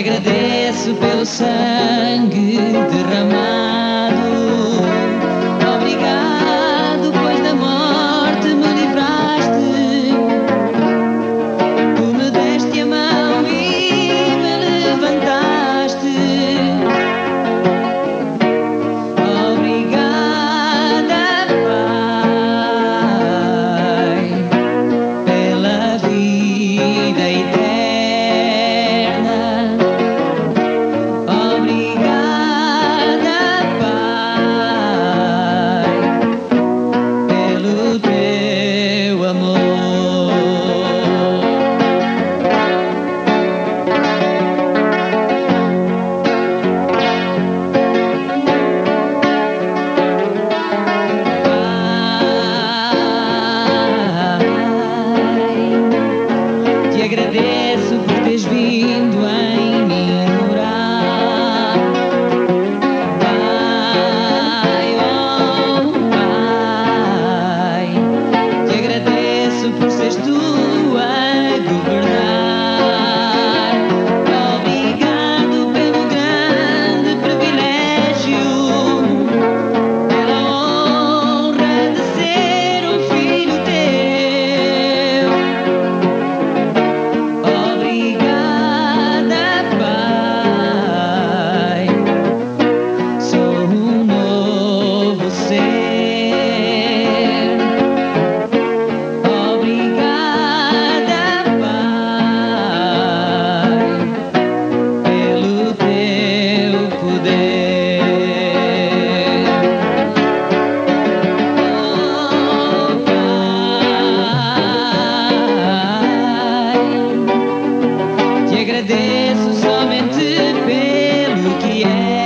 agradeço pelo sangue derramado. Obrigado, pois da morte me livraste. Tu me deste a mão e me levantaste. Obrigada, Pai, pela vida eterna. Agradeço por teres vindo em mim morar. Pai, oh Pai, te agradeço por seres tu a governar. Obrigado pelo grande privilégio, pela honra de ser um filho teu. Obrigada, Pai, sou um novo ser. Obrigada, Pai, pelo teu poder. Oh, Pai, te agradeço somente pelo que é.